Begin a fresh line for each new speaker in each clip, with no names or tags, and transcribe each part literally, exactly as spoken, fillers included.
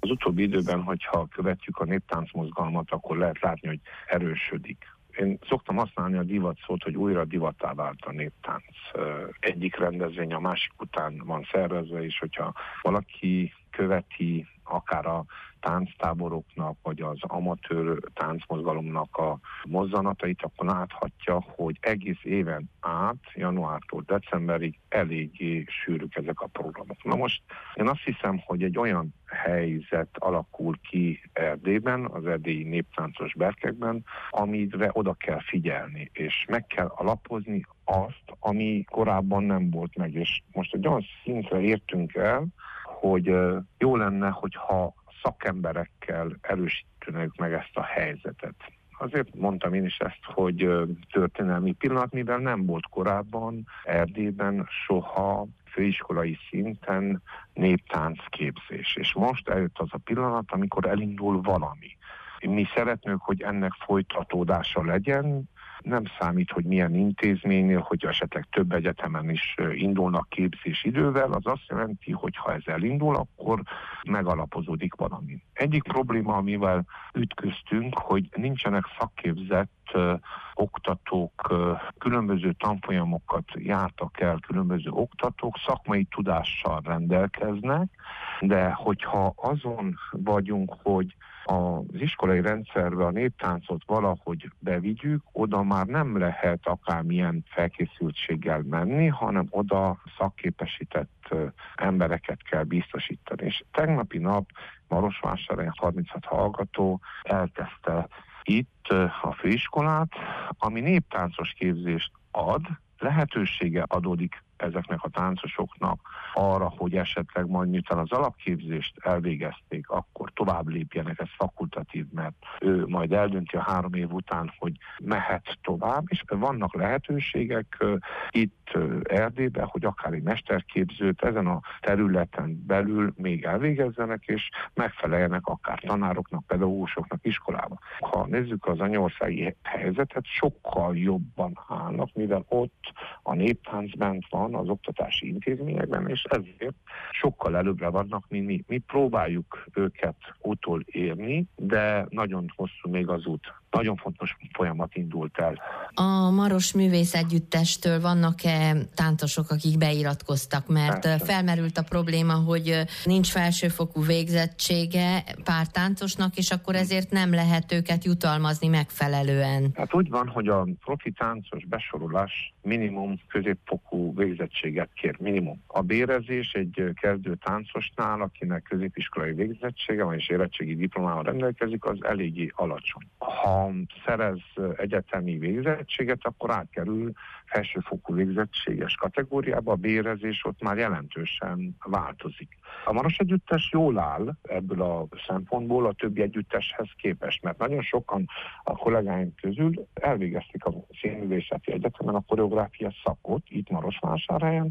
Az utóbbi időben, hogyha követjük a néptánc mozgalmat, akkor lehet látni, hogy erősödik. Én szoktam használni a divat szót, hogy újra divattá vált a néptánc. Egyik rendezvény a másik után van szervezve, és hogyha valaki követi akár a tánctáboroknak, vagy az amatőr táncmozgalomnak a mozzanatait, akkor láthatja, hogy egész éven át, januártól decemberig eléggé sűrűk ezek a programok. Na most én azt hiszem, hogy egy olyan helyzet alakul ki Erdélyben, az erdélyi néptáncos berkekben, amire oda kell figyelni, és meg kell alapozni azt, ami korábban nem volt meg. És most egy olyan szintre értünk el, hogy jó lenne, hogyha szakemberekkel erősítenék meg ezt a helyzetet. Azért mondtam én is ezt, hogy történelmi pillanat, mivel nem volt korábban Erdélyben soha főiskolai szinten néptáncképzés. És most eljött az a pillanat, amikor elindul valami. Mi szeretnénk, hogy ennek folytatódása legyen. Nem számít, hogy milyen intézménynél, hogy esetleg több egyetemen is indulnak képzés idővel, az azt jelenti, hogy ha ez elindul, akkor megalapozódik valami. Egyik probléma, amivel ütköztünk, hogy nincsenek szakképzett uh, oktatók, uh, különböző tanfolyamokat jártak el, különböző oktatók, szakmai tudással rendelkeznek, de hogyha azon vagyunk, hogy az iskolai rendszerbe a néptáncot valahogy bevigyük, oda már nem lehet akármilyen felkészültséggel menni, hanem oda szakképesített embereket kell biztosítani. És tegnapi nap Marosvásárhelyen harminchat hallgató elkezdte itt a főiskolát, ami néptáncos képzést ad, lehetősége adódik ezeknek a táncosoknak arra, hogy esetleg majd miután az alapképzést elvégezték, akkor tovább lépjenek, ez fakultatív, mert ő majd eldönti a három év után, hogy mehet tovább, és vannak lehetőségek uh, itt uh, Erdélyben, hogy akár egy mesterképzőt ezen a területen belül még elvégezzenek, és megfeleljenek akár tanároknak, pedagógusoknak iskolába. Ha nézzük az anyaországi helyzetet, sokkal jobban állnak, mivel ott a néptánc bent van az oktatási intézményekben, és ezért sokkal előbbre vannak, mint mi. Mi próbáljuk őket utol érni, de nagyon hosszú még az út. Nagyon fontos folyamat indult el.
A Maros Művészegyüttestől vannak-e táncosok, akik beiratkoztak? Mert Persze. felmerült a probléma, hogy nincs felsőfokú végzettsége pár táncosnak, és akkor ezért nem lehet őket jutalmazni megfelelően.
Hát úgy van, hogy a profi táncos besorolás minimum középfokú végzettséget kér, minimum. A bérezés egy kezdő táncosnál, akinek középiskolai végzettsége van és érettségi diplomával rendelkezik, az eléggé alacsony. Ha szerez egyetemi végzettséget, akkor átkerül felsőfokú végzettséges kategóriába, a bérezés ott már jelentősen változik. A Maros Együttes jól áll ebből a szempontból a többi együtteshez képest, mert nagyon sokan a kollégáim közül elvégezték a Színművészeti Egyetemen a koreográfia szakot, itt Marosvásárhelyen,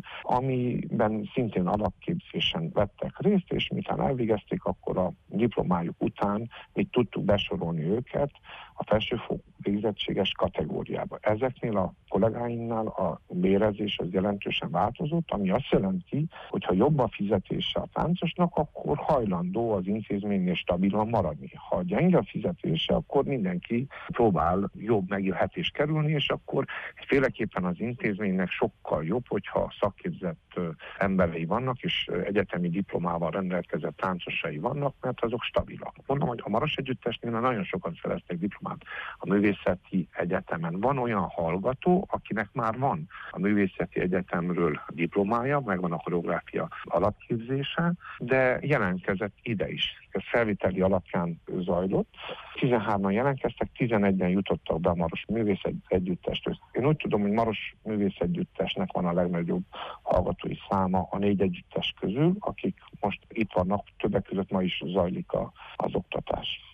amiben szintén alapképzésen vettek részt, és miután elvégezték, akkor a diplomájuk után mi tudtuk besorolni őket a felsőfokú végzettséges kategóriába. Ezeknél a kollégáimnál a bérezés az jelentősen változott, ami azt jelenti, hogy ha jobb a fizetése a táncosnak, akkor hajlandó az intézménynél stabilan maradni. Ha gyenge a fizetése, akkor mindenki próbál jobb megélhetést kerülni, és akkor féleképpen az intézménynek sokkal jobb, hogyha szakképzett emberei vannak, és egyetemi diplomával rendelkezett táncosai vannak, mert azok stabilak. Mondom, hogy a Maros Együttesnél nagyon sokan szereztek diplomát a Művészeti Egyetemen. Van olyan hallgató, akinek már van a Művészeti Egyetemről diplomája, megvan a koreográfia alapképzése, de jelentkezett ide is. Ez felvételi alapján zajlott. tizenhárman jelentkeztek, tizenegyen jutottak be a Maros Művészegyüttestől. Én úgy tudom, hogy Maros Művészegyüttesnek van a legnagyobb hallgatói száma a négy együttes közül, akik most itt vannak, többek között ma is zajlik a, az oktatás.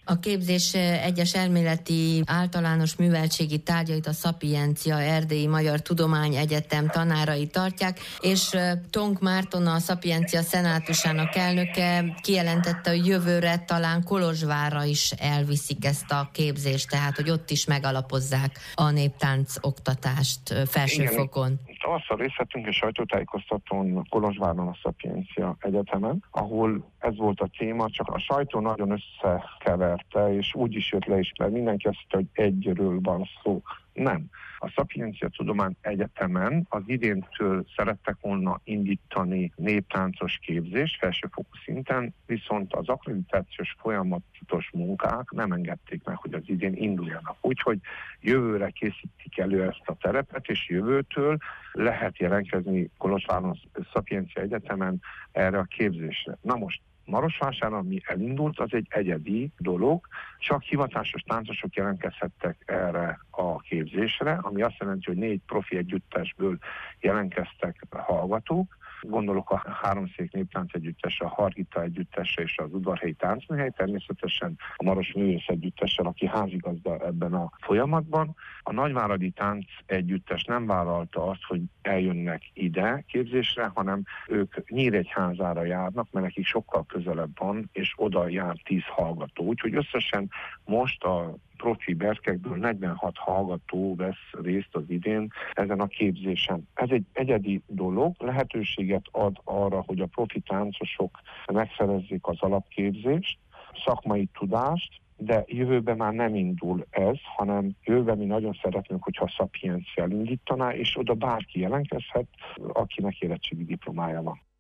A képzés egyes elméleti általános műveltségi tárgyait a Szapiencia Erdélyi Magyar Tudományegyetem tanárai tartják, és Tonk Márton, a Szapiencia szenátusának elnöke kijelentette, hogy jövőre talán Kolozsvárra is elviszik ezt a képzést, tehát hogy ott is megalapozzák a néptánc oktatást felsőfokon.
Tavasszal részt vettünk egy sajtótájékoztatón Kolozsváron a Szapiencia Egyetemen, ahol ez volt a téma, csak a sajtó nagyon összekeverte, és úgy is jött le is, mert mindenki azt hitte, hogy egyről van szó. Nem. A Szapiencia Tudomány Egyetemen az idéntől szerettek volna indítani néptáncos képzést felsőfokú szinten, viszont az akkreditációs folyamatos munkák nem engedték meg, hogy az idén induljanak. Úgyhogy jövőre készítik elő ezt a terepet, és jövőtől lehet jelentkezni Kolozsváron Szapiencia Egyetemen erre a képzésre. Na most Marosvásárhely, ami elindult, az egy egyedi dolog, csak hivatásos táncosok jelentkezhettek erre a képzésre, ami azt jelenti, hogy négy profi együttesből jelentkeztek hallgatók. Gondolok a Háromszék Néptánc Együttese, a Hargita Együttese és az Udvarhelyi Táncműhely, természetesen a Maros Művész Együttessel, aki házigazda ebben a folyamatban. A Nagyváradi Tánc Együttes nem vállalta azt, hogy eljönnek ide képzésre, hanem ők Nyíregyházára járnak, mert nekik sokkal közelebb van, és oda jár tíz hallgató. Úgyhogy összesen most a profi berkekből negyvenhat hallgató vesz részt az idén ezen a képzésen. Ez egy egyedi dolog, lehetőséget ad arra, hogy a profi táncosok megszerezzék az alapképzést, szakmai tudást, de jövőben már nem indul ez, hanem jövőben mi nagyon szeretnénk, hogyha a Szapiencia elindítaná, és oda bárki jelentkezhet, akinek érettségi diplomája van.